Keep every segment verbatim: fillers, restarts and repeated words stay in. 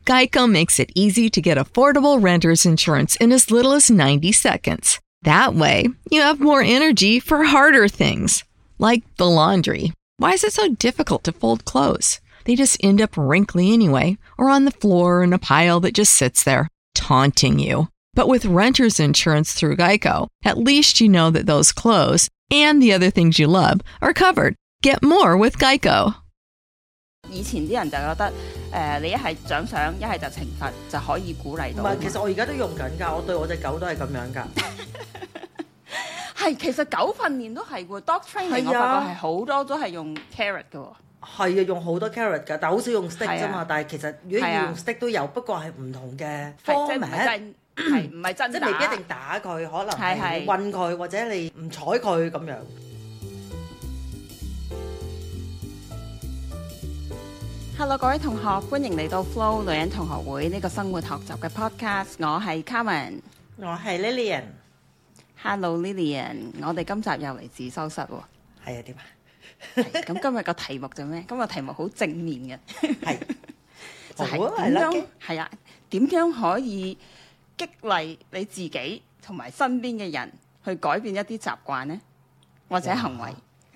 Geico makes it easy to get affordable renter's insurance in as little as ninety seconds. That way, you have more energy for harder things, like the laundry. Why is it so difficult to fold clothes? They just end up wrinkly anyway, or on the floor in a pile that just sits there, taunting you. But with renter's insurance through Geico, at least you know that those clothes and the other things you love are covered. Get more with Geico. 以前啲人就覺得誒、呃，你一係獎賞，一係就懲罰，就可以鼓勵到。 唔係，其實我而家都用緊㗎，我對我隻狗都係咁樣㗎。 係，其實狗訓練都係喎 ，dog training 我發覺係好多都係用 carrot 嘅喎。係啊，用好多 carrot 㗎，但係好少用 stick 啫嘛。但係其實如果要用 stick 都有，不過係唔同嘅 format。 係唔係真打？ 即係未必一定打佢，可能係你韞佢，或者你唔睬佢咁樣。 Hello， 各位同學，歡迎嚟到 Flo 女人同學會呢個生活學習嘅 podcast。我係 Carmen， 我係 Lillian。Hello Lillian， 我哋今集又嚟自修室喎。 係啊，點啊？ 咁今日個題目就咩？今日題目好正面嘅， 係就係點樣係啊？點樣可以激勵你自己同埋身邊嘅人去改變一啲習慣呢？或者行為？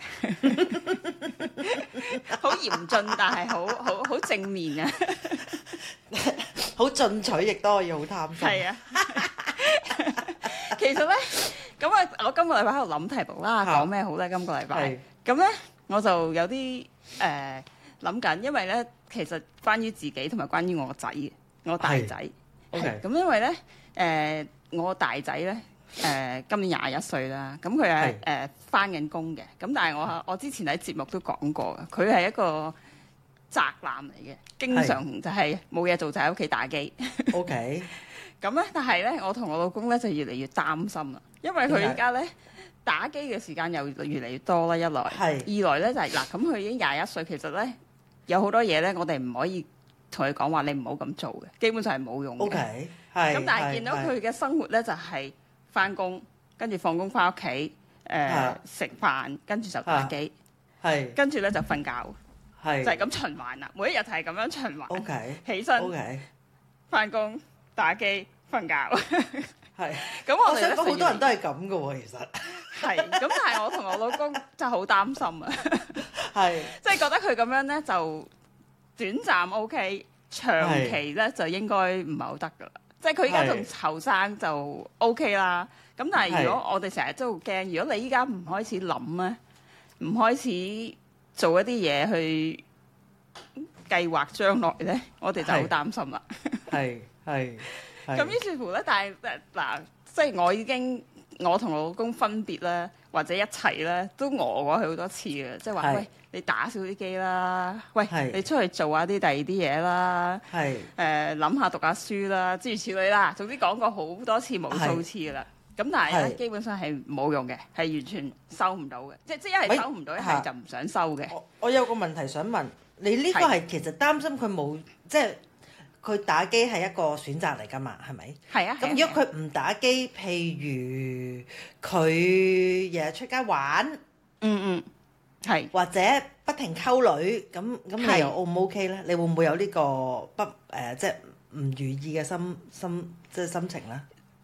好嚴峻，但係好好好正面啊！ 好進取，亦都可以好貪心。 係啊，其實咧，咁啊，我今個禮拜喺度諗題目啦，講咩好咧？今個禮拜咁咧，我就有啲誒諗緊，因為咧，其實關於自己同埋關於我個仔嘅，我大仔。 OK， 咁因為咧，誒、呃，我大仔咧。誒、呃、今年廿一歲啦，咁佢係誒返緊工嘅，咁但係我我之前喺節目都講過嘅，佢係一個宅男嚟嘅，經常就係冇嘢做就喺屋企打機。 OK， 咁咧，但係咧，我同我老公咧就越嚟越擔心啦，因為佢而家咧打機嘅時間又越嚟越多啦，一來，二來咧就係、是、嗱，咁佢已經廿一歲，其實咧有好多嘢咧，我哋唔可以同佢講話，你唔好咁做嘅，基本上係冇用嘅。 OK， 係。 咁但係見到佢嘅生活咧就係、是。翻工，跟住放工翻屋企，誒食飯，跟住就打機，係跟住咧就瞓覺，係就係咁循環啦。每一日就係咁樣循環。OK， 起身，OK， 翻工打機瞓覺，係。咁我哋咧好多人都係咁嘅喎，其實係。咁但係我同我老公真係好擔心啊，係，即係覺得佢咁樣咧就短暫 OK， 長期咧就應該唔係好得噶啦。即係佢依家仲後生就 OK 啦，咁但係如果我哋成日都好驚，如果你依家唔開始諗咧，唔開始做一啲嘢去計劃將來咧，我哋就好擔心啦。係係。咁於是乎咧，但係嗱，即係我已經我同我老公分別咧，或者一齊咧，都餓過佢好多次嘅，即係話喂，你打少啲機啦，喂，你出去做下啲第二啲嘢啦，係誒諗下讀下書啦，諸如此類啦。總之講過好多次無數次噶啦。咁但係咧，基本上係冇用嘅，係完全收唔到嘅。即即一係收唔到，一係就唔想收嘅。 我我有個問題想問你，呢個係其實擔心佢冇即係佢打機係一個選擇嚟㗎嘛？係咪？係啊。咁如果佢唔打機，譬如佢日日出街玩，嗯嗯。係或者不停溝女，咁咁你又 O 唔 OK 咧？你會唔會有呢個不誒、呃、即係唔如意嘅心心即係心情咧？誒、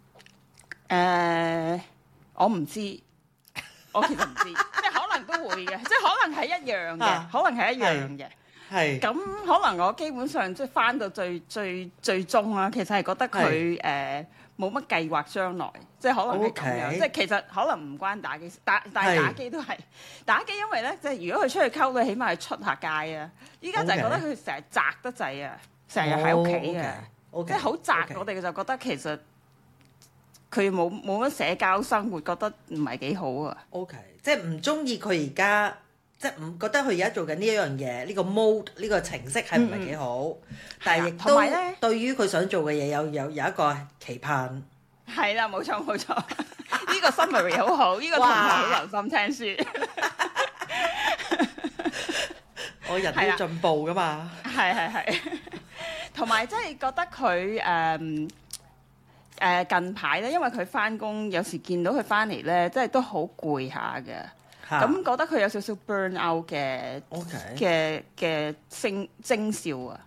呃，我唔知，我其實唔知，即係可能都會嘅，即係可能係一樣嘅、啊，可能係一樣嘅。係咁，可能我基本上即係返到最最最終啦，其實係覺得佢誒冇乜計劃將來。即係可能係咁樣，okay. 即係其實可能唔關打機，打但係打機都係打機，因為咧，即係如果佢出去溝女，起碼係出下街啊！依家就係覺得佢成日宅得滯啊，成日喺屋企啊，即係好宅。Okay. 我哋就覺得其實佢冇冇乜社交生活，覺得唔係幾好啊。 OK， 即係唔中意佢而家，即係唔覺得佢而家做緊呢一樣嘢，呢、呢個 mode 呢個程式係唔係幾好？嗯、但係亦都對於佢想做嘅嘢有有有一個期盼。 係啦，冇錯冇錯，呢個 summary 好好，呢個同學好留心聽書。 我人都要進步噶嘛。 係係係，同埋真係覺得佢誒誒近排咧，因為佢翻工有時見到佢翻嚟咧，真係都好攰下嘅。咁覺得佢有少少 burn out 嘅嘅嘅徵徵兆啊。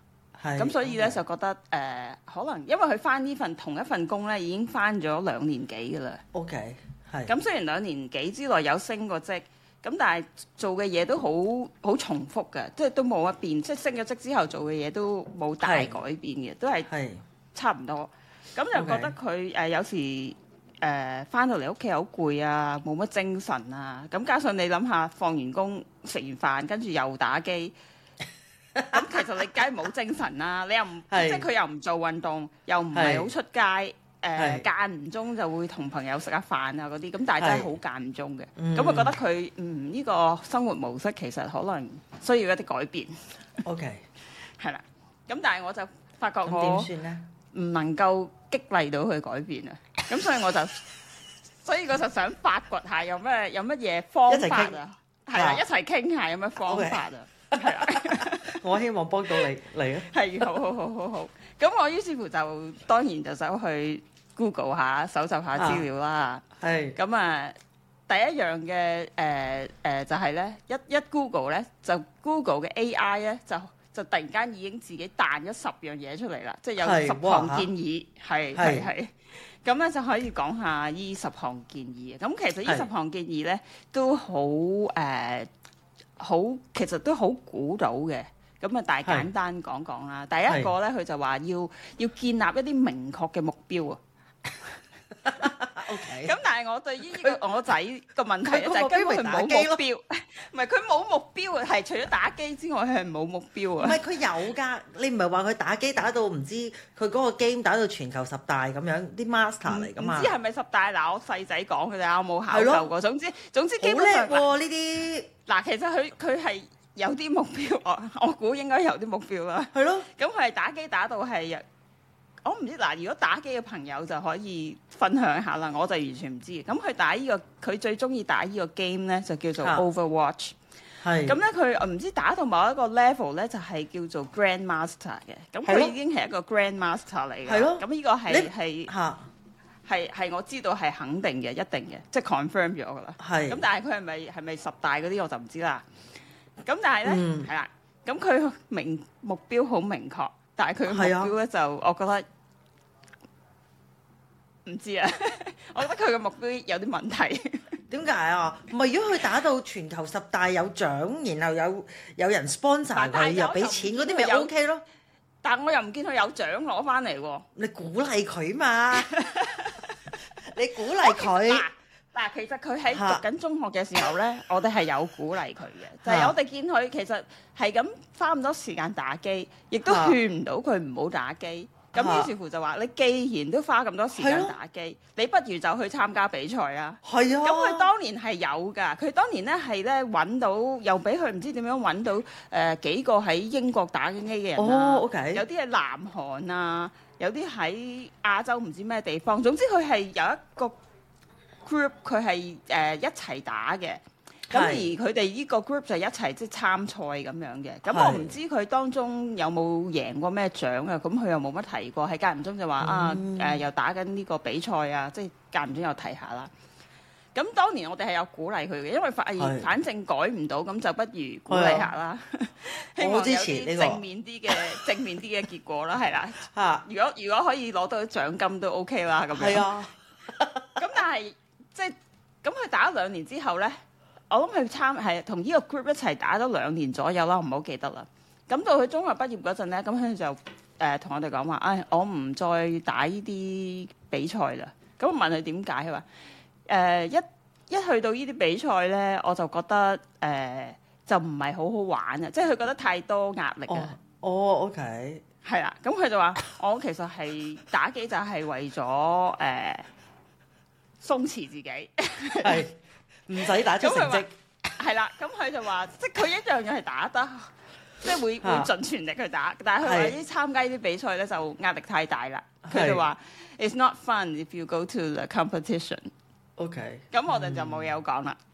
咁所以咧就覺得誒、呃，可能因為佢翻呢份同一份工咧，已經翻咗兩年幾㗎啦。 OK，係。 咁雖然兩年幾之內有升過職，咁但係做嘅嘢都好好重複嘅，即係都冇乜變，即係升咗職之後做嘅嘢都冇大改變嘅，都係差唔多。咁就覺得佢誒、呃、有時誒翻、呃、到嚟屋企好攰啊，冇乜精神啊。咁加上你諗下，放完工食完飯，跟住又打機。咁其實你梗係冇精神啦，你又唔即係佢又唔做運動，又唔係好出街，誒、呃、間唔中就會同朋友食下飯啊嗰啲，咁但係真係好間唔中嘅。咁我覺得佢嗯呢、呢個生活模式其實可能需要一啲改變。 OK， 係啦。咁但係我就發覺我點算咧？唔能夠激勵到佢改變啊。咁所以我就所以我就想發掘下有咩有乜嘢方法啊？係啦，一齊傾下有咩方法啊？係啊。 我希望幫到你嚟啊！ 係，好好好好好。咁我於是乎就當然就走去 Google 下，搜集下資料啦。係、啊。咁啊，第一樣嘅誒誒就係、是、咧，一一 Google 咧，就 Google 嘅 A I 咧，就就突然間已經自己彈咗十樣嘢出嚟啦，即係有十項建議，係係係。咁咧就可以講下呢十項建議。咁其實呢十項建議咧都好誒，好、呃、其實都好估到嘅。咁啊，大簡單講講啦。第一個咧，佢就話要要建立一啲明確嘅目標啊。OK。咁但係我對於呢個我仔個問題就係根本佢冇目標，唔係佢冇目標啊，係除咗打機之外，佢係冇目標啊。 唔係佢有㗎，你唔係話佢打機打到唔知佢嗰個 game 打到全球十大咁樣，啲 master 嚟㗎嘛？ 唔知係咪十大？嗱，我細仔講嘅咋，我冇考究過。總之總之基本上好叻喎呢啲。嗱， 其實佢佢係。有啲目標，我我估應該有啲目標啦。係咯，咁佢係打機打到係，我唔知嗱。如果打機嘅朋友就可以分享下啦，我就完全唔知。咁佢打呢、呢個，佢最中意打呢個 game 咧，就叫做 Overwatch。係。咁咧，佢唔知打到某一個 level 咧，就係、是、叫做 Grandmaster 嘅。咁佢已經係一個 Grandmaster 嚟嘅。係咯。咁呢個係係嚇係係我知道係肯定嘅，一定嘅，即係 confirm 咗㗎啦。係。咁但係佢係咪係咪十大嗰啲我就唔知啦。咁但係咧，係啦、嗯，咁佢明目標好明確，但係佢目標咧、啊、就，我覺得唔知啊，我覺得佢嘅目標有啲問題。 點解啊？唔係如果佢打到全球十大有獎，然後有有人 sponsor 佢又俾錢嗰啲，咪 OK 咯？ 但我又唔見佢有獎攞翻嚟喎。 你鼓勵佢嘛？你鼓勵佢。 嗱，其實佢喺讀緊中學嘅時候咧，我哋係有鼓勵佢嘅，就係、是、我哋見佢其實係咁花咁多時間打機，亦都勸唔到佢唔好打機。咁於是乎就話：你既然都花咁多時間打機，你不如就去參加比賽啊！係啊！咁佢當年係有㗎，佢當年咧係咧揾到，又俾佢唔知點樣揾到誒、呃、幾個喺英國打緊機嘅人啦、啊。哦 okay、有啲係南韓啊，有啲喺亞洲唔知咩地方。總之佢係有一個group 佢係誒一齊打嘅，咁而佢哋呢個 group 就一齊即係參賽咁樣嘅。咁我唔知佢當中有冇贏過咩獎啊？咁佢又冇乜提過，喺間唔中就話、嗯、啊誒、呃、又打緊呢個比賽啊，即係間唔中又提下啦。咁當年我哋係有鼓勵佢嘅，因為發現反正改唔到，咁就不如鼓勵下啦。希望有啲正面啲嘅、正面啲嘅結果啦，係啦。嚇！如果如果可以攞到獎金都 OK 啦，咁樣。係啊。咁但係。即係咁，佢打咗兩年之後咧，我諗佢參係同呢個 group 一齊打咗兩年左右啦，我唔好記得啦。咁到佢中學畢業嗰陣咧，咁佢就誒同、呃、我哋講話，唉、哎，我唔再打呢啲比賽啦。咁我問佢點解，佢話誒一一去到呢啲比賽咧，我就覺得誒、呃、就唔係好好玩啊，即係佢覺得太多壓力啊。 哦、oh, oh,，OK， 係啦。咁佢就話：我其實係打機就係為咗誒。呃鬆弛自己，係唔使打出成績， 係啦。咁佢就話，即係佢一樣嘢係打得，即係會會盡全力去打。但係佢話啲參加啲比賽咧就壓力太大啦。佢就話 It's not fun if you go to the competition。OK。咁我哋就冇嘢好講啦。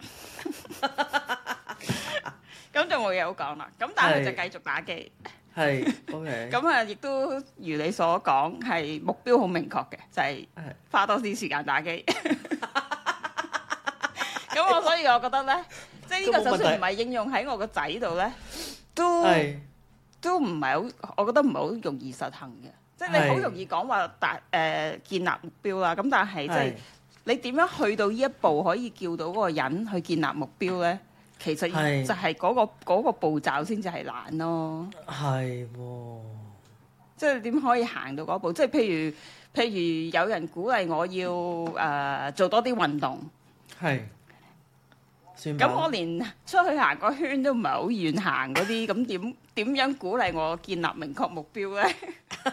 咁就冇嘢好講啦。咁但係佢就繼續打機。係 OK。咁啊，亦都如你所講，係目標好明確嘅，就係、是、花多啲時間打機。咁我所以我覺得咧，即係呢個就算唔係應用喺我個仔度咧，都都唔係好，我覺得唔係好容易實行嘅。即係你好容易講話達誒建立目標啦，咁但係即係你點樣去到呢一步可以叫到嗰個人去建立目標咧？其實就係嗰個嗰個步驟先至係難咯。係喎，即係點可以行到嗰步？即係譬如譬如有人鼓勵我要誒、呃、做多啲運動，係。咁我連出去行個圈都唔係好遠行嗰啲，咁點點樣鼓勵我建立明確目標咧？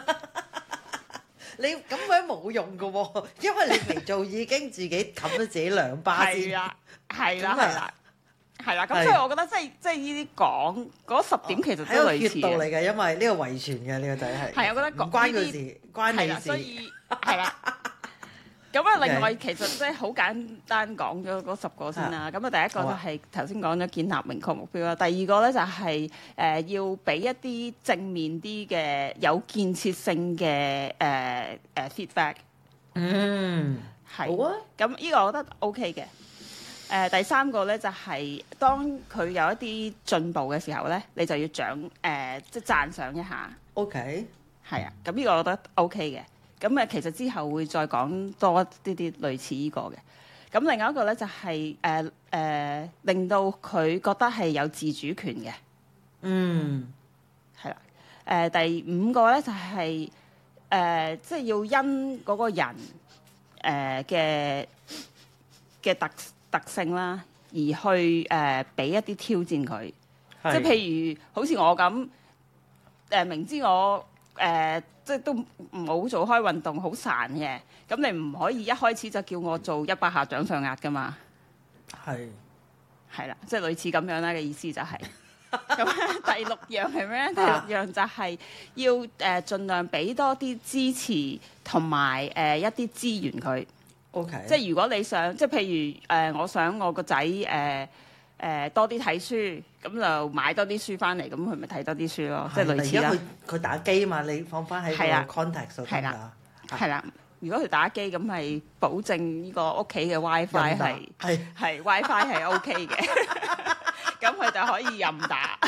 你咁樣冇用噶喎，因為你未做已經自己冚咗自己兩巴先。係啦，係啦，係啦，係啦。咁所以我覺得即係即係呢啲講嗰十點其實都類似嘅。係一個穴道嚟嘅，因為呢個遺傳嘅呢個仔係。係，我覺得唔關佢事，關你事。所以係啦。咁啊，另外其實即係好簡單講咗嗰十個先啦。咁啊，第一個就係頭先講咗建立明確目標啦。第二個咧就係、是、誒、呃、要俾一啲正面啲嘅有建設性嘅誒誒 feedback。嗯，係。好啊。咁呢個我覺得 OK 嘅。誒、呃、第三個咧就係、是、當佢有一啲進步嘅時候咧，你就要獎誒、呃、即係讚賞一下。OK。係啊。咁呢個我覺得 OK 嘅。咁誒，其實之後會再講多啲啲類似呢個嘅。咁另外一個咧就係誒誒，令到佢覺得係有自主權嘅。嗯，係啦。誒、呃、第五個咧就係、是、誒，即、呃、係、就是、要因嗰個人誒嘅嘅特特性啦，而去誒俾、呃、一啲挑戰佢。即係譬如好似我咁誒、呃，明知我誒。呃即係都唔好做開運動，好孱嘅。咁你唔可以一開始就叫我做一百下掌上壓噶嘛？係係啦，即係類似咁樣啦嘅意思就係、是。咁第六樣係咩咧？第六樣就係要誒、呃、盡量俾多啲支持同埋誒一啲資源佢。OK。即係如果你想，即係譬如誒、呃，我想我個仔誒。呃誒、呃、多啲睇書，咁就買多啲書翻嚟，咁佢咪睇多啲書咯，即係類似啦。佢佢打機啊嘛，你放翻喺個 context 度得啦。係啦，如果佢打機，咁係保證呢個屋企嘅 WiFi 係係係 WiFi 係 OK 嘅，咁佢就可以任打。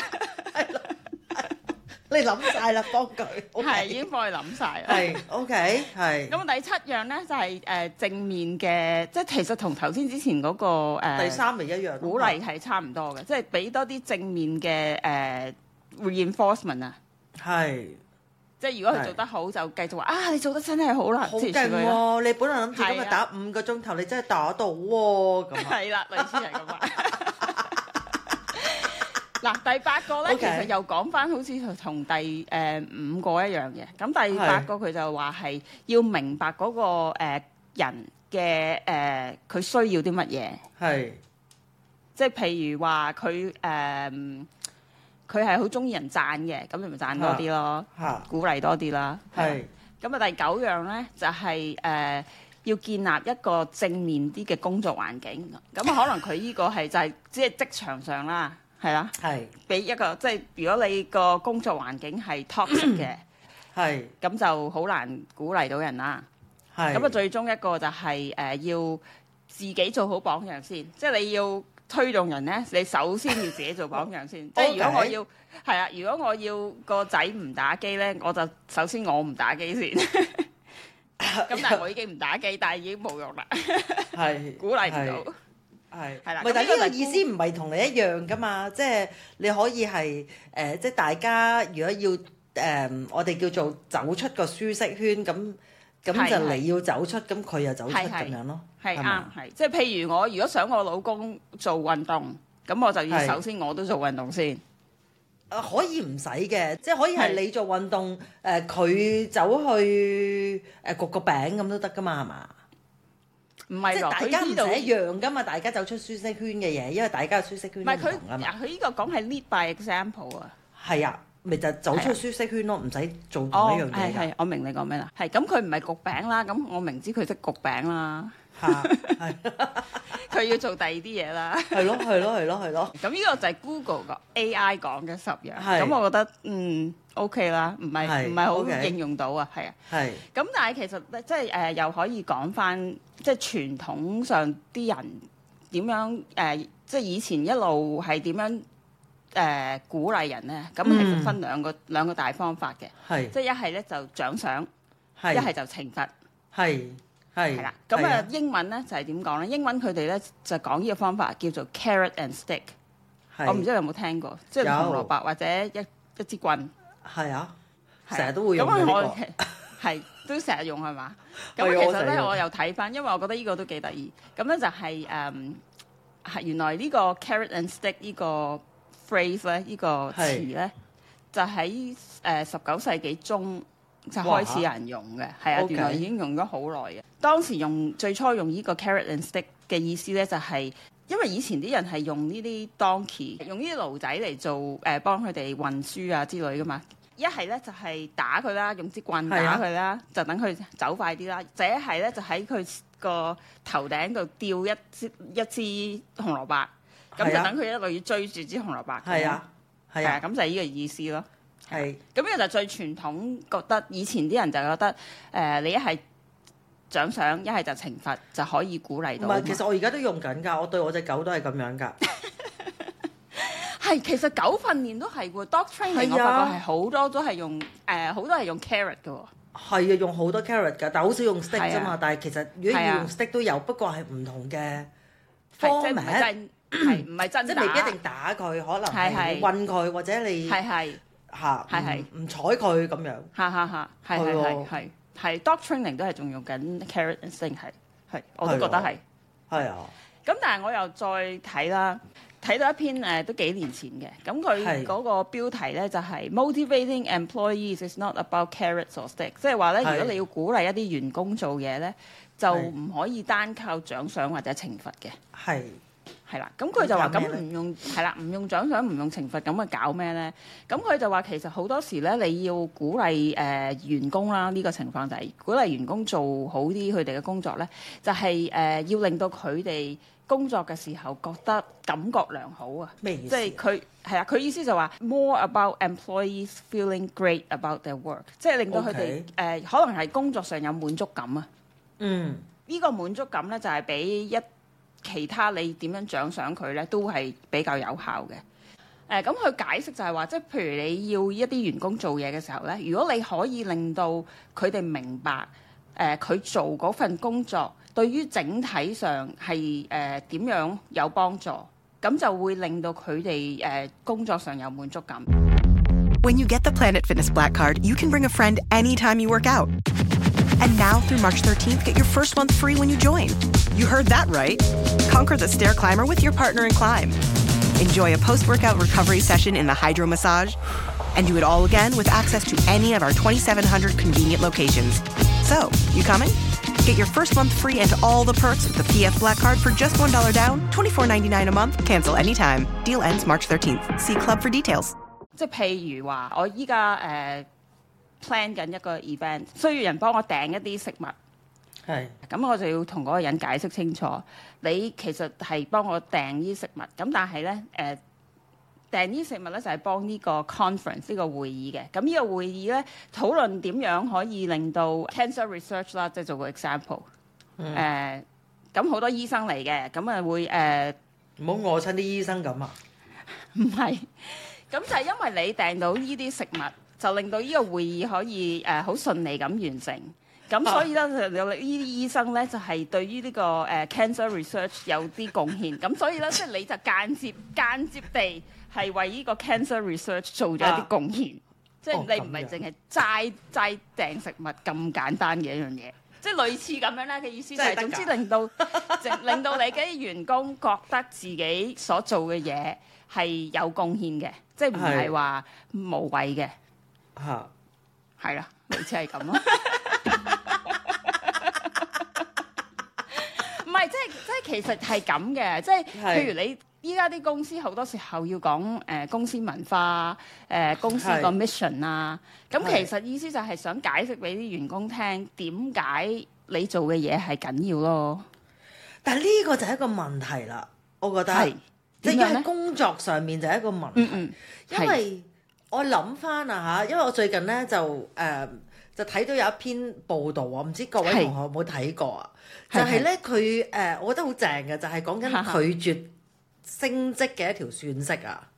你諗晒啦，幫佢係、okay. 已經幫佢諗晒啦。係 OK 係。咁第七樣咧就係、是、誒、呃、正面嘅，即係其實同頭先之前嗰、那個、呃、第三咪一樣，鼓勵係差唔多嘅，即係俾多啲正面嘅誒、呃、reinforcement 啊。係。即係如果佢做得好，就繼續話啊，你做得真係好啦，好勁喎！你本來諗住今日打五個鐘頭，你真係打到喎咁。係啦，類似係咁啊。嗱，第八個咧， okay. 其實又講翻好似同第誒、呃、五個一樣嘅。咁第八個佢就話係要明白嗰、那個、呃、人嘅誒佢需要啲乜嘢。係，即係譬如話佢誒佢係好中意人讚嘅，咁你咪讚多啲咯，鼓勵多啲啦。係。咁啊，第九樣咧就係、是、誒、呃、要建立一個正面啲嘅工作環境。咁可能佢呢個係就係即係職場上啦。係啦，係俾一個即係如果你個工作環境係 toxic 嘅，係咁就好難鼓勵到人啦。係咁啊，最終一個就係、是、誒、呃、要自己做好榜樣先，即係你要推動人咧，你首先要自己做榜樣先。即係如果我要係啊，如果我要個仔唔打機咧，我就首先我唔打機先。咁但係我已經唔打機，但係已經冇用啦，係鼓勵唔到。係係啦，唔係，但係呢個意思唔係同你一樣噶嘛，即係你可以係誒、呃，即係大家如果要誒、呃，我哋叫做走出個舒適圈，咁咁就你要走出，咁佢又走出咁樣咯，係啱，係即係譬如我如果想我老公做運動，咁我就要首先我都做運動先。啊，可以唔使嘅，即係可以係你做運動，誒佢、呃、走去誒焗個餅咁都得噶嘛，係嘛？唔係，即係大家唔使一樣噶嘛，大家走出舒適圈嘅嘢，因為大家嘅舒適圈唔同啊嘛。佢呢個講係 lead by example 啊。係啊，咪就走出舒適圈咯，唔使、啊、做同一樣嘢。係係，我明你講咩啦。係咁，佢唔係焗餅啦，咁我明知佢識焗餅啦。嚇，係。佢要做第二啲嘢啦。係咯，係咯，係咯，係咯。咁呢個就係 Google 個 A I 講嘅十樣。係。咁我覺得嗯。O.K. 啦，唔係唔係好應用到啊，係啊，係。咁但係其實咧，即係誒又可以講翻，即係傳統上啲人點樣誒、呃，即係以前一路係點樣誒鼓勵人咧，咁其實分兩個、嗯、兩個大方法嘅， 係即係一係咧就獎賞，一係就懲罰， 係係係啦。咁啊英文咧就係點講咧？英文佢哋咧就講呢個方法叫做 carrot and stick。我唔知你有冇聽過，即係紅蘿蔔或者一一支棍。係啊，成日都會用嘅呢個。 係都成日用係嘛？咁其實咧我又睇翻，因為我覺得呢個都幾得意。咁咧就係誒係原來呢個 carrot and stick 呢個 phrase 咧，呢個詞咧就喺誒十九世紀中就開始有人用嘅。係啊，原來已經用咗好耐嘅。當時用最初用呢個 carrot and stick 嘅意思咧，就係因為以前啲人係用呢啲 donkey， 用呢啲驢仔嚟做誒幫佢哋運輸啊之類噶嘛。一係咧就係打佢啦，用支棍打佢啦，啊、就等佢走快啲啦。或者一係咧就喺佢個頭頂度吊一支一支紅蘿蔔，咁、啊、就等佢一路要追住支紅蘿蔔。係啊，係啊，咁、啊、就係呢個意思咯。係、啊，咁呢個就最傳統，覺得以前啲人就覺得誒、呃，你一係獎賞，一係就懲罰，就可以鼓勵到。唔係， 其實我而家都用緊㗎，我對我隻狗都係咁樣㗎。 係，其實狗訓練都係喎 ，dog training 我發覺係好多都係用誒，好、呃、多係用 carrot 嘅喎。係啊，用好多 carrot 㗎，但係好少用 stick 啫嘛。但係其實如果要用 stick 都有，不過係唔同嘅 format，係唔係真？即係未必一定打佢，可能係韞佢，或者你係係嚇係係唔睬佢咁樣。嚇嚇嚇，係係係係係 dog training 都係仲用緊 carrot and stick 係係，我都覺得係係啊。咁但係我又再睇啦。睇到一篇誒、呃、都幾年前嘅，咁佢嗰個標題咧就係、是、Motivating employees is not about carrots or sticks，即係話咧，如果你要鼓勵一啲員工做嘢咧，就唔可以單靠獎賞或者懲罰嘅。係係啦，咁佢就話咁唔用係啦，唔用獎賞唔用懲罰，咁啊搞咩咧？咁佢就話其實好多時咧，你要鼓勵誒、呃、員工啦，呢、這個情況就係鼓勵員工做好啲佢哋嘅工作咧，就係、是、誒、呃、要令到佢哋工作嘅時候覺得感覺良好啊！咩意思？即係佢係啊，佢意思就話 more about employees feeling great about their work， 即係令到佢哋誒可能係工作上有滿足感啊。嗯，呢個滿足感咧就係、是、比一其他你點樣獎賞佢咧都係比較有效嘅。誒、呃，咁佢解釋就係話，即係譬如你要一啲員工做嘢嘅時候咧，如果你可以令到佢哋明白誒佢、呃、做嗰份工作對於整體上係誒點樣有幫助，咁就會令到佢哋誒工作上有滿足感。 When you get the Planet Fitness Black Card, you can bring a friend anytime you work out. And now through March thirteenth, get your first month free when you join. You heard that right. Conquer the stair climber with your partner in climb. Enjoy a post-workout recovery session in the hydro massage. And do it all again with access to any of our twenty-seven hundred convenient locations. So, you coming? Get your first month free and all the perks with the P F Black Card for just one dollar down, twenty-four ninety-nine a month. Cancel anytime. Deal ends March thirteenth. See Club for details. 即係譬如話，我依家誒 plan 緊一個 event， 需要人幫我訂一啲食物。係。咁我就要同嗰個人解釋清楚，你其實係幫我訂啲食物，咁但係咧誒訂啲食物咧就係幫呢個 conference 呢個會議嘅。咁呢個會議咧討論點樣可以令到 cancer research 啦，即係做個 example。嗯。誒，咁好多醫生嚟嘅，咁啊會誒。唔好餓親啲醫生咁啊！唔係。咁就係因為你訂到呢啲食物，就令到呢個會議可以誒好、呃、順利咁完成。咁所以咧，有呢啲醫生咧就係、是、對於呢、這個誒、呃、cancer research 有啲貢獻。咁所以咧，即係你就間接間接地係為呢個 cancer research 做咗一啲貢獻。即係、啊、你唔係淨係齋齋訂食物咁簡單嘅一樣嘢。即係類似咁樣咧嘅意思就係、是，總之令到令到你嘅員工覺得自己所做嘅嘢係有貢獻嘅。即係唔係話無謂嘅嚇，係啦，類似係咁咯。唔係，即係即係其實係咁嘅，即係譬如你依家啲公司好多時候要講誒、呃、公司文化、誒、呃、公司個 mission 啊，咁其實意思就係想解釋俾啲員工聽點解你做嘅嘢係緊要咯。但係呢個就係一個問題啦，我覺得係。即係喺工作上面就係一個問題，嗯嗯、因為我諗翻啊嚇，因為我最近咧就誒、呃、就睇到有一篇報道啊，唔知各位同學有冇睇過啊？就係咧佢誒，我覺得好正嘅，就係講緊拒絕升職嘅一條算式啊。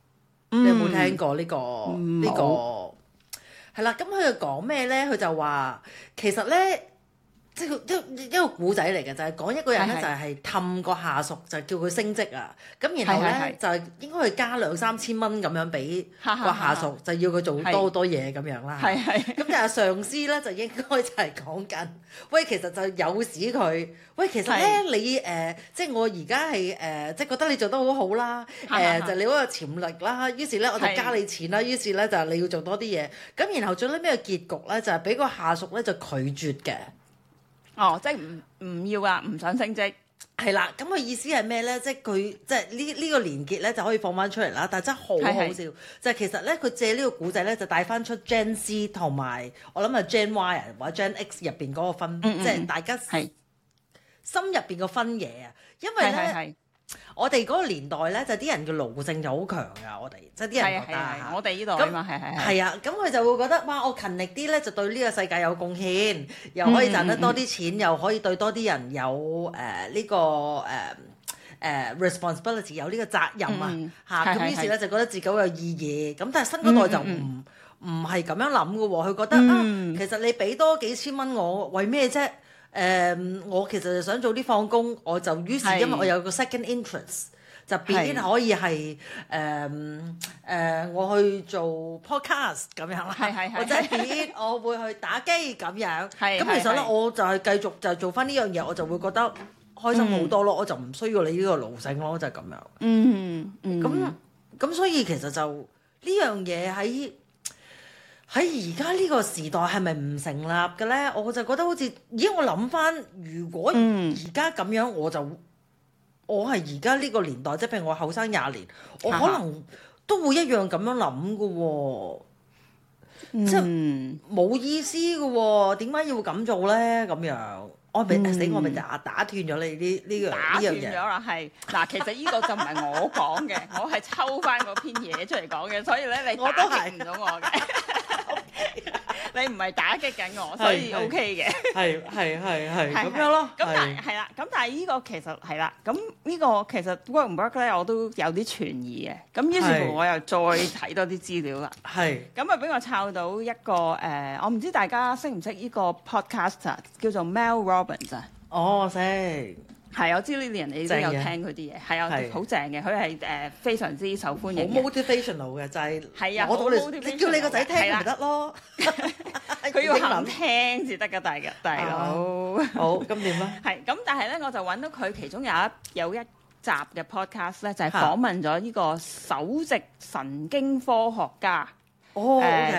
你有冇聽過呢個呢個？係啦，咁佢就講咩咧？佢就話其實咧。即係一一個古仔嚟嘅，就係、是、講一個人咧，就係氹個下屬，就叫佢升職啊。咁然後咧就係應該去加兩三千蚊咁樣俾個下屬，就要佢做多好多嘢咁樣啦。係係。咁但係上司咧就應該就係講緊，喂，其實就有使佢。喂，其實咧你誒、呃，即係我而家係誒，即係覺得你做得好好啦。誒、呃，就你嗰個潛力啦。於是咧我就加你錢啦。於是咧就你要做多啲嘢。咁然後最尾咩結局咧，就係俾個下屬咧就拒絕嘅。 哦，即係唔唔要啊，唔想升職。 係啦，咁佢意思係咩咧？即係佢即係呢呢個連結咧就可以放翻出嚟啦。但係真係好好笑，是是就係其實咧佢借呢個古仔咧就帶翻出 Gen Z 同埋我諗係 Gen Y 或者 Gen X 入邊嗰個分，嗯嗯即係大家心入邊個分野啊。因為咧。我哋嗰個年代咧，就啲人嘅奴性就好強噶，我哋即係啲人覺得嚇。 我哋呢度啊嘛，係係係。 係啊，咁佢就會覺得哇，我勤力啲咧，就對呢個世界有貢獻，又可以賺得多啲錢，嗯嗯嗯又可以對多啲人有誒呢、呃這個誒誒、呃呃、responsibility， 有呢個責任啊嚇。咁、嗯、於是咧就覺得自己好有意義。咁但係新嗰代就唔唔係咁樣諗嘅喎，佢覺得、嗯、啊，其實你俾多幾千蚊我，為咩啫？誒、uh, 我其實就想早啲放工，我就於是因為我有個 second interest，就變可以係誒誒我去做 podcast 咁樣啦，或者變我會去打機咁樣。咁其實咧我就係繼續就做翻呢樣嘢，我就會覺得開心好多咯。嗯、我就唔需要你呢個勞性咯，就係、是、咁樣。 嗯嗯。 咁咁所以其實就呢樣嘢喺。喺而家呢個時代係咪唔成立嘅咧？我就覺得好似，咦！我諗翻，如果而家咁樣，我就我係而家呢個年代，即係譬如我後生廿年，我可能都會一樣咁樣諗嘅喎，嗯、即係冇意思嘅喎，點解要咁做咧？咁樣我咪、嗯、死我咪打打斷咗你呢呢、呢個打斷咗啦，係嗱，其實呢個就唔係我講嘅，我係抽翻嗰篇嘢出嚟講嘅，所以咧你打擊唔到我嘅。你唔係打擊緊我，所以 OK 嘅。係係係係咁樣咯。咁但係係啦，咁但係呢個其實係啦，咁呢個其實 work 唔 work 咧，我都有啲存疑嘅。咁於是乎我又再睇多啲資料啦。係。咁啊俾我抄到一個誒、呃，我唔知大家識唔識呢個 podcaster 叫做 Mel Robbins 啊？哦，識。係，我知呢啲人你都有聽佢啲嘢，係啊，好正嘅，佢係誒非常之受歡迎嘅。好 motivational 嘅就係，係啊，我哋你叫你個仔聽咪得咯，佢要肯聽至得㗎，大嘅大佬。好，咁點咧？係咁，但係咧我就揾到佢其中有一有一集嘅 podcast 咧，就係訪問咗呢個首席神經科學家。哦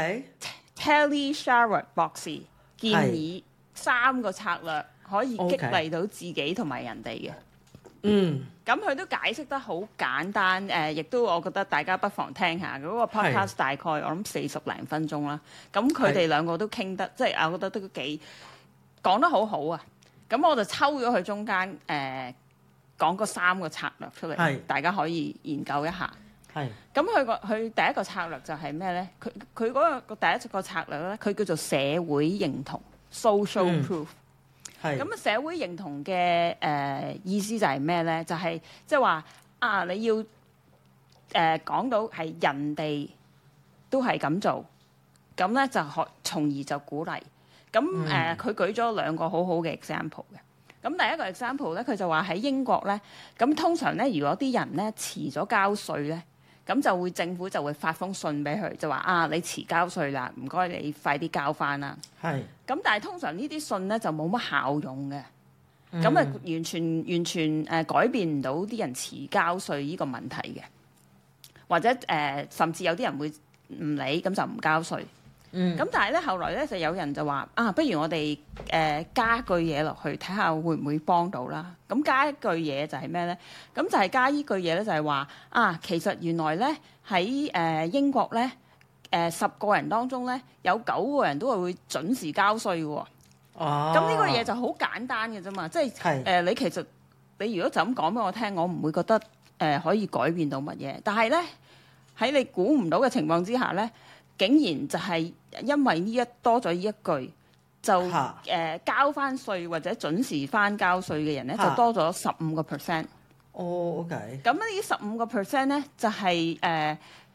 ，OK。Tali Sharot 博士建議三個策略。可以激勵到自己同埋人哋嘅，嗯，咁佢都解釋得好簡單，誒、呃，亦都我覺得大家不妨聽下嗰、那個 podcast，大概我諗四十零分鐘啦。咁佢哋兩個都傾得，即係我覺得都幾講得好好啊。咁我就抽咗佢中間誒、呃、講嗰三個策略出嚟，大家可以研究一下。係。咁佢個佢第一個策略就係咩咧？佢佢嗰個第一個策略咧，佢叫做社會認同 （social proof）。咁啊，社會認同嘅誒、呃、意思就係咩咧？就係即係話啊，你要誒、呃、講到係人哋都係咁做，咁咧就學從而就鼓勵。咁誒，佢、呃、舉咗兩個好好嘅 example 嘅。咁第一個 example 咧，佢就話喺英國咧，咁通常咧，如果啲人咧遲咗交稅咧，咁就會政府就會發封信俾佢，就話啊，你遲交稅啦，唔該你快啲交翻啦。係。咁但係通常呢啲信咧就冇乜效用嘅，咁啊、嗯、完全完全誒、呃、改變唔到啲人遲交稅呢個問題嘅，或者誒、呃、甚至有啲人會唔理，咁就唔交稅。嗯。咁但係咧後來咧就有人就話啊，不如我哋誒、呃、加句嘢落去睇下會唔會幫到啦。咁加一句嘢就係咩咧？咁就係加依句嘢咧就係話啊，其實原來咧喺誒英國咧。誒十、呃、個人當中咧，有九個人都係會準時交稅嘅喎。哦，咁呢個嘢就好簡單嘅啫嘛，即係誒、呃、你其實你如果就咁講俾我聽，我唔會覺得誒、呃、可以改變到乜嘢。但係咧喺你估唔到嘅情況之下咧，竟然就係因為呢一多咗呢一句，就誒、啊呃、交翻稅或者準時翻交稅嘅人咧，就多咗十五個 percent。哦 ，OK。咁呢十五個 percent 咧就係、是、誒。呃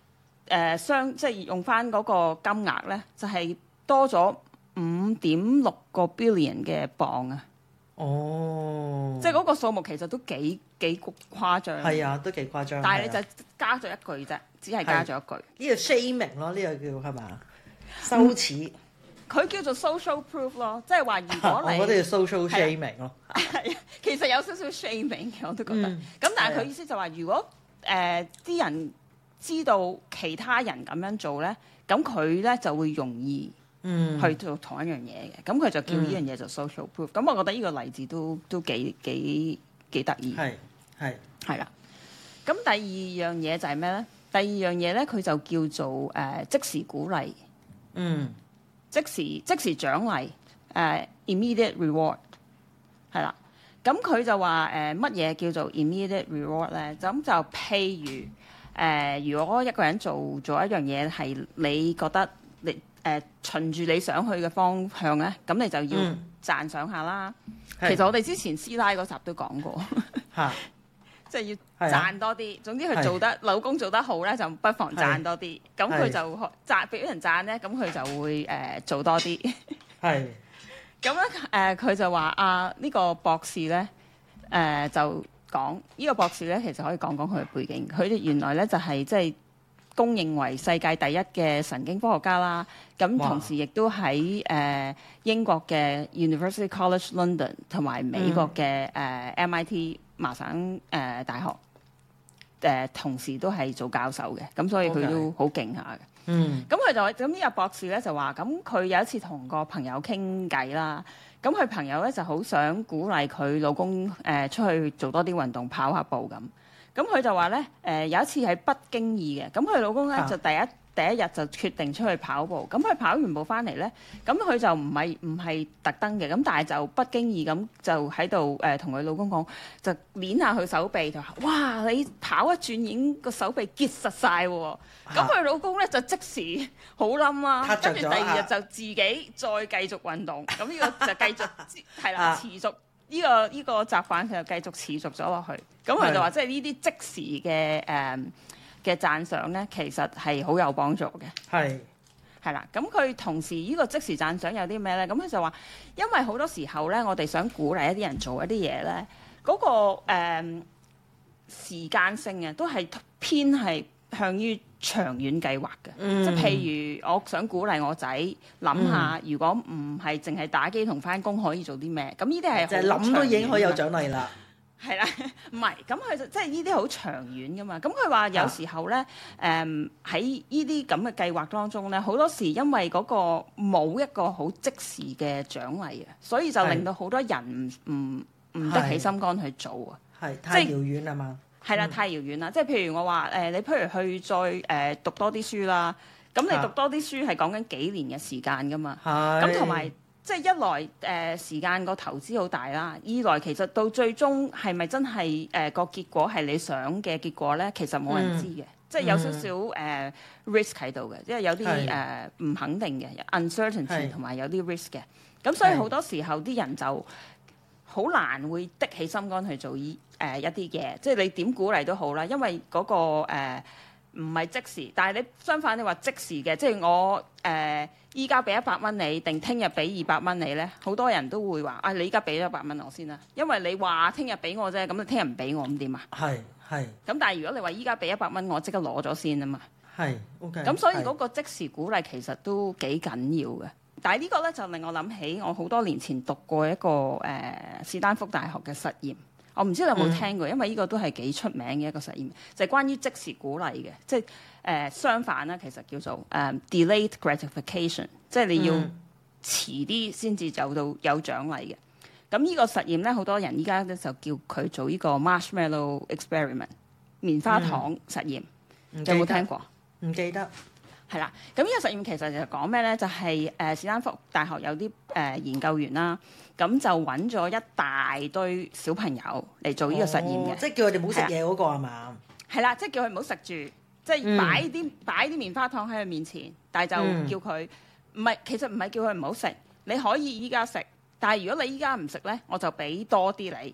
誒相即係用翻嗰個金額咧，就係、是、多咗五點六個 billion 嘅磅啊！ 哦， 即係嗰個數目其實都幾幾誇張。係啊，都幾誇張。 但係你就加咗一句啫，只係加咗一句。呢個 shaming 咯，呢、這個叫係嘛？羞恥。佢、 嗯、叫做 social proof 咯，即係話如果你我哋 social shaming 咯。 係啊，其實有少少 shaming 嘅，我都覺得。咁、嗯、但係佢意思就話，如果誒啲、呃、人知道其他人咁樣做咧，咁佢咧就會容易。嗯，去做同一樣嘢嘅，咁佢就叫呢樣嘢就 social proof。咁、嗯、我覺得呢個例子都都幾幾幾得意。係係係啦。咁第二樣嘢就係咩咧？第二樣嘢咧，佢就叫做誒、呃、即時鼓勵。嗯，即時即時獎勵誒、呃、immediate reward 係啦。咁佢就話誒乜嘢叫做 immediate reward 咧？咁就譬如誒、呃，如果一個人做做一樣嘢係你覺得你。誒、呃、循住你想去嘅方向咧，咁你就要讚賞下啦。嗯、其實我哋之前師奶嗰集都講過，即係要讚多啲。啊、總之佢做得老公做得好咧，就不妨讚多啲。咁佢就讚俾人讚咧，咁佢就會誒、呃、做多啲。係。咁咧誒，佢、呃、就話啊，呢、呢個博士咧誒、呃、就講呢、呢個博士咧，其實可以講講佢嘅背景。佢原來咧就係即係。公認為世界第一嘅神經科學家啦，咁同時亦都喺誒英國嘅 University College London 同埋美國嘅誒 M I T 麻省誒大學誒、呃、同時都係做教授嘅，咁所以佢都好勁下嘅。嗯，咁佢就咁呢個博士咧就話，咁佢有一次同個朋友傾偈啦，咁佢朋友咧就好想鼓勵佢老公誒、呃、出去做多啲運動，跑下步咁。咁佢就話咧，誒、呃、有一次喺不經意嘅，咁佢老公咧、啊、就第一第一日就決定出去跑步，咁佢跑完步翻嚟咧，咁佢就唔係唔係特登嘅，咁但係就不經意咁就喺度誒同佢老公講，就捏下佢手臂，就話：哇！你跑一轉已經個手臂結實晒喎！咁佢、啊、老公咧就即時好冧啦，跟住第二日就自己再繼續運動，咁呢個就繼續係啦持續。呢、這個呢、這個習慣佢就繼續持續咗落去，咁佢就話即係呢啲即時嘅誒嘅讚賞咧，其實係好有幫助嘅。係係啦，咁佢同時呢個即時讚賞有啲咩咧？咁佢就話，因為好多時候咧，我哋想鼓勵一啲人做一啲嘢咧，嗰、那個誒、呃、時間性啊，都係偏係向於長遠計劃嘅，嗯、即係譬如我想鼓勵我仔諗下，嗯、如果唔係淨係打機同返工可以做啲咩？咁呢啲係就係諗都已經可以有獎勵啦。 係啦，唔係咁佢就即係呢啲好長遠噶嘛。咁佢話有時候咧，誒喺呢啲咁嘅計劃當中咧，好多時因為嗰個冇一個好即時嘅獎勵啊，所以就令到好多人唔唔唔得起心肝去做啊。係太遙遠啊嘛。係啦，太遙遠啦！即係譬如我話誒、呃，你譬如去再誒、呃、讀多啲書啦，咁你讀多啲書係講緊幾年嘅時間噶嘛？係。咁同埋即係一來誒、呃、時間個投資好大啦，二來其實到最終係咪真係誒個結果係你想嘅結果咧？其實冇人知嘅，嗯、即係有少少誒、呃、risk 喺度嘅，即係有啲誒唔肯定嘅 uncertainty 同埋有啲 risk 嘅。咁所以好多時候啲人就好難會的起心肝去做依誒、呃、一啲嘢，即係你點鼓勵都好啦，因為嗰、嗰個誒唔係即時，但係你相反你話即時嘅，即係我誒依家俾一百蚊你，定聽日俾二百蚊你咧，好多人都會話啊，你依家俾咗一百蚊我先啦，因為你話聽日俾我啫，咁你聽日唔俾我咁點啊？係係。咁但係如果你話依家俾一百蚊我，即刻攞咗先啊嘛。係 OK。咁所以嗰個即時鼓勵其實都幾緊要嘅。但係呢個咧就令我諗起我好多年前讀過一個誒、呃、史丹福大學嘅實驗，我唔知你有冇聽過，嗯、因為呢個都係幾出名嘅一個實驗，就係、是、關於即時鼓勵嘅，即係誒、呃、相反啦，其實叫做誒、呃、delayed gratification， 即係你要遲啲先至走到有獎勵嘅。咁呢個實驗咧，好多人依家咧就叫佢做呢個 marshmallow experiment 棉花糖實驗，嗯、有冇聽過？ 唔記得。 係啦，咁呢個實驗其實就講咩咧？就係、是、誒、呃、史丹福大學有啲誒、呃、研究員啦，咁就揾咗一大堆小朋友嚟做呢個實驗嘅、哦，即係叫佢哋唔好食嘢嗰個係嘛？ 係啦，即係叫佢唔好食住，即係擺啲擺啲棉花糖喺佢面前，但係就叫佢唔係，其實唔係叫佢唔好食，你可以依家食，但係如果你依家唔食咧，我就俾多啲你。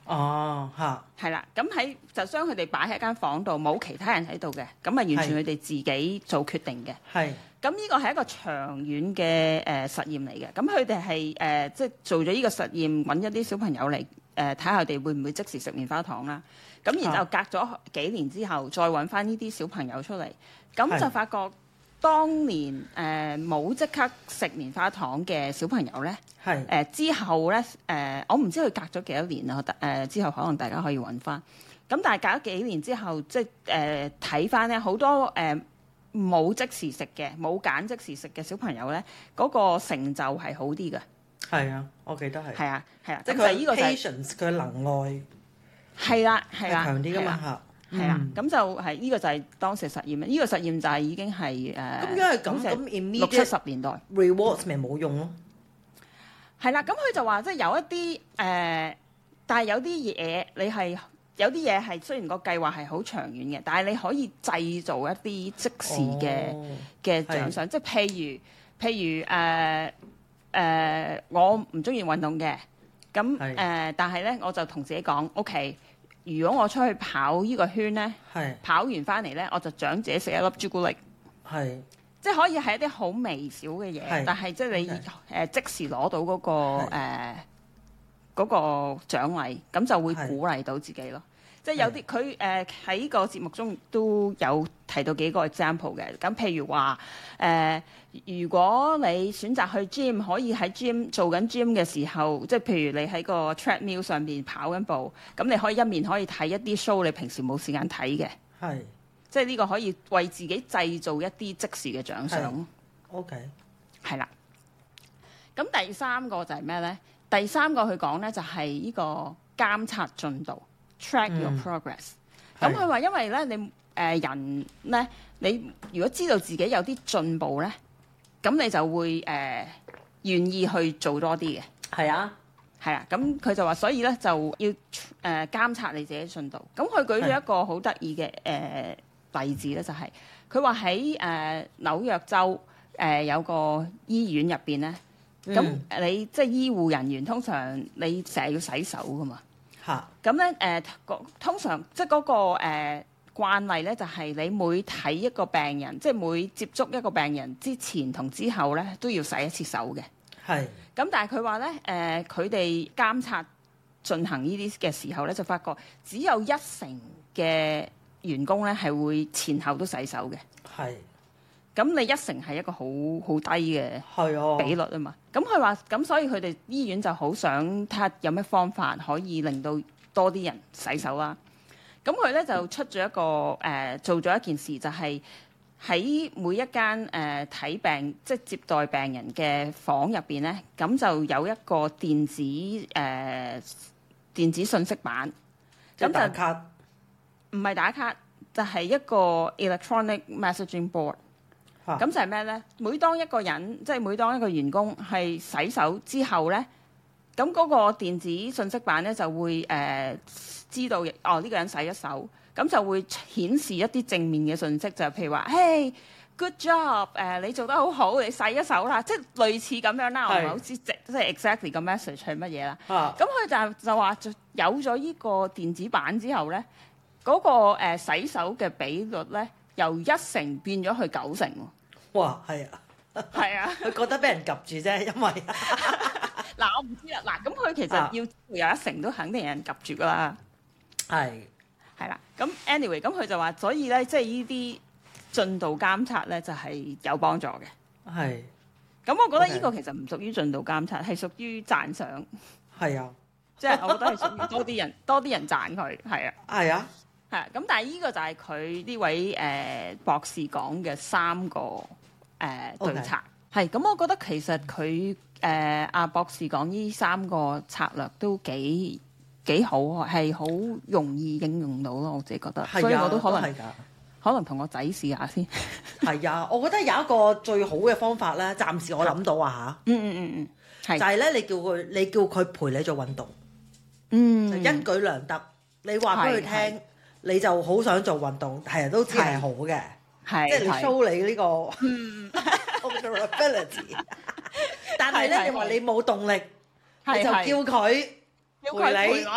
哦，嚇， 係啦，咁喺就將佢哋擺喺間房度，冇其他人喺度嘅，咁啊完全佢哋自己做決定嘅。 係。 咁呢個係一個長遠嘅誒、呃、實驗嚟嘅。咁佢哋係誒即係做咗呢個實驗，揾一啲小朋友嚟誒睇下佢哋會唔會即時食棉花糖啦。咁然後隔咗幾年之後，再揾翻呢啲小朋友出嚟，咁就發覺當年誒冇即刻食棉花糖嘅小朋友咧，係誒、呃、之後咧誒、呃，我唔知佢隔咗幾多年啦。誒、呃、之後可能大家可以揾翻。咁但係隔咗幾年之後，即係誒睇翻咧，好、呃、多誒。呃冇即時食嘅，冇揀即時食嘅小朋友咧，嗰、那個成就係好啲嘅。係啊，我記得係。係啊，係啊， 即係佢呢個 patience 佢能耐係啦，係啦， 強啲噶嘛嚇。 係啦，咁就係呢個就係當時實驗啊。呢、這個實驗就係已經係誒。咁因為咁咁六七十年代 rewards 咪冇用咯。 係啦，咁佢就話即係有一啲誒、呃，但係有啲嘢你係。有啲嘢係雖然個計劃係好長遠嘅，但係你可以製造一啲即時嘅嘅獎賞，即係譬如譬如誒誒、呃呃，我唔中意運動嘅，咁誒、呃，但係咧我就同自己講 ，OK， 如果我出去跑呢個圈咧，跑完翻嚟咧，我就獎自己食一粒朱古力，係，即係可以係一啲好微小嘅嘢，但係即係你誒、呃、即時攞到嗰、嗰個嗰個獎勵，咁就會鼓勵到自己咯。即係有啲佢誒喺個節目中都有提到幾個 example 嘅。咁譬如話誒、呃，如果你選擇去 gym，可以喺 gym 做緊 gym 嘅時候，即係譬如你喺個 treadmill 上邊跑緊步，咁你可以一面可以睇一啲 show，你平時冇時間睇嘅。係，即係呢個可以為自己製造一啲即時嘅獎賞。OK， 係啦。咁第三個就係咩咧？第三個佢講咧就係呢個監察進度 ，track your progress。咁佢話因為咧你誒、呃、人咧，你如果知道自己有啲進步咧，咁你就會誒、呃、願意去做多啲嘅。係啊，係啊。咁佢就話所以咧就要誒、呃、監察你自己進度。咁佢舉咗一個好得意嘅誒例子咧，就係佢話喺誒紐約州誒、呃、有個醫院入邊咧。咁、嗯、你即係醫護人員，通常你成日要洗手噶嘛？嚇！咁咧誒，通常即係嗰、嗰個誒、呃、慣例咧，就係你每睇一個病人，即係每接觸一個病人之前同之後咧，都要洗一次手嘅。係。咁但係佢話咧誒，佢哋監察進行呢啲嘅時候咧，就發覺只有一成嘅員工咧係會前後都洗手嘅。係。咁你一成係一個好好低嘅比率啊嘛，咁佢話咁所以佢哋醫院就好想睇下有咩方法可以令到多啲人洗手啦。咁佢咧就出咗一個誒、呃、做咗一件事，就係、是、喺每一間誒睇病即係接待病人嘅房入邊咧，咁就有一個電子誒、呃、電子信息板，咁就打卡，唔係打卡，就係、是、一個 electronic messaging board。咁就係咩咧？每當一個人，即係每當一個員工係洗手之後咧，咁嗰個電子信息板咧就會誒、呃、知道哦呢、呢個人洗咗手，咁就會顯示一啲正面嘅信息，就係譬如話，嘿 good job，誒、呃、你做得好好，你洗咗手啦，即係類似咁樣啦。我唔係好知即係 exactly 個 message 係乜嘢啦。咁佢就就話有咗呢個電子板之後咧，嗰、嗰個、呃、洗手嘅比率咧由一成變咗去九成喎。哇，係啊，係啊，佢覺得俾人及住啫，因為嗱我唔知啦，嗱咁佢其實要有一成都肯定有人及住噶啦，係係啦，咁 anyway 咁佢就話，所以咧即係呢啲進度監察咧就係、是、有幫助嘅，係，咁我覺得呢個其實唔屬於進度監察，係屬於讚賞，係啊，即係我覺得係屬於多啲人多啲人讚佢，係啊，係啊。係咁，但係呢個就係佢呢位誒、呃、博士講嘅三個誒、呃、對策。係咁，我覺得其實佢誒阿博士講呢三個策略都幾幾好，係好容易應用到咯。我自己覺得，啊、所以我都可能可能同我仔試下先。係啊，我覺得有一個最好嘅方法咧，暫時我諗到啊嚇。嗯嗯嗯嗯，係就係咧，你叫佢你叫佢陪你做運動，嗯，就一舉兩得。你話俾佢聽。你就好想做運動，係人都知係好嘅，即係你 show 你呢、這個 vulnerability。但係咧，你話你冇動力，你就叫佢陪你，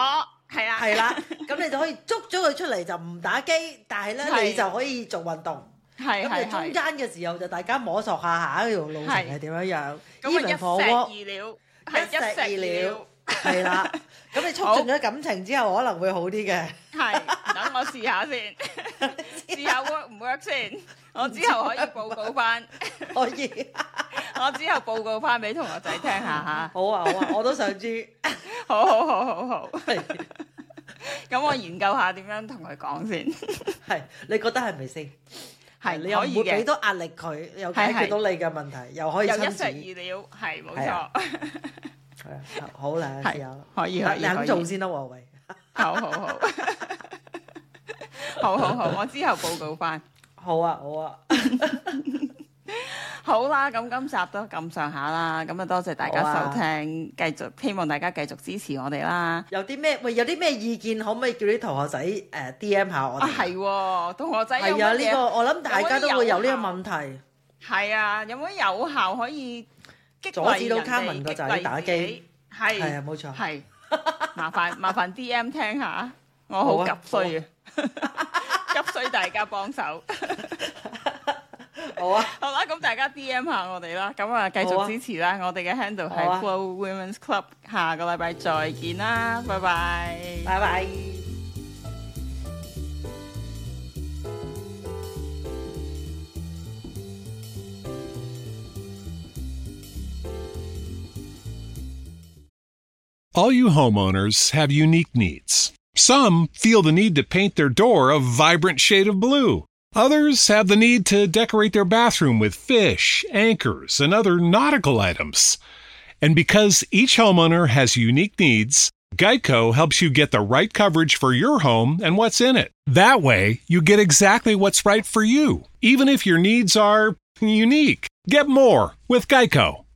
係啊， 係啦，咁你就可以捉咗佢出嚟就唔打機，但係咧你就可以做運動。係咁你中間嘅時候就大家摸索下下一條路程係點樣樣。 咁一石二鳥，係一石二鳥， 係啦。咁你促進咗感情之後可能會好啲嘅。 係，等我試下先，試下 work 唔 work 先，我之後可以報告翻。 可以， 我之後報告翻俾同學仔聽下嚇。 好啊好啊，我都想知。 好好好好好。咁我研究下點樣同佢講先。係， 你覺得係咪先？ 係， 你又唔會俾到壓力佢，又解決到你嘅問題，又可以親子。又一石二鳥，係冇錯。係啊，好啦，試下。可以可以，你肯做先啦，喎喂。 好好好。好好好，我之後報告翻。 好啊好啊。 好啦，咁今集都咁上下啦，咁啊多謝大家收聽，繼續希望大家繼續支持我哋啦。 有啲咩喂？有啲咩意見可唔可以叫啲同學仔誒 D M 下我哋？ 啊係，同學仔有乜嘢？ 係啊，呢個我諗大家都會有呢個問題。 係啊，有冇有效可以激阻止到卡文個仔打機？ 係係啊，冇錯。 係麻煩麻煩 D M 聽下，我好急需啊，急需大家幫手。 好啊， 好啦，咁大家 D M 下我哋啦，咁啊繼續支持啦，我哋嘅 handle 係 Flo Women's Club，下個禮拜再見啦，拜拜， 拜拜。 All you homeowners have unique needs. Some feel the need to paint their door a vibrant shade of blue. Others have the need to decorate their bathroom with fish, anchors, and other nautical items. And because each homeowner has unique needs, Geico helps you get the right coverage for your home and what's in it. That way, you get exactly what's right for you, even if your needs are unique. Get more with Geico.